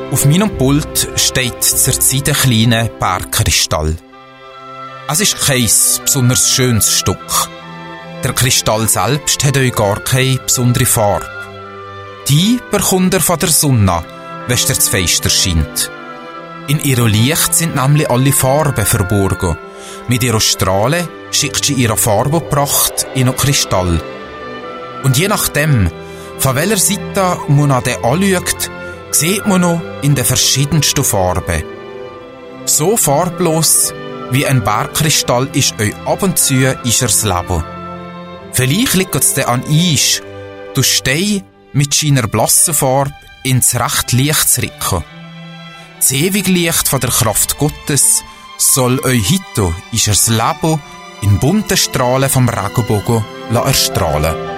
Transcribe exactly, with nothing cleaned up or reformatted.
Auf meinem Pult steht zurzeit ein kleiner Bergkristall. Es ist kein besonders schönes Stück. Der Kristall selbst hat euch gar keine besondere Farbe. Die bekommt er von der Sonne, wenn es zu fest scheint. In ihrem Licht sind nämlich alle Farben verborgen. Mit ihren Strahlen schickt sie ihre Farbenpracht in einen Kristall. Und je nachdem, von welcher Seite man an den anschaut, sieht man noch in den verschiedensten Farben. So farblos wie ein Bergkristall ist euch ab und zu ist das Leben. Vielleicht liegt es dann an euch, durch Stein mit seiner blassen Farbe ins rechte Licht zu rücken. Das ewige Licht von der Kraft Gottes soll euch heute in das Leben in bunten Strahlen vom Regenbogen erstrahlen.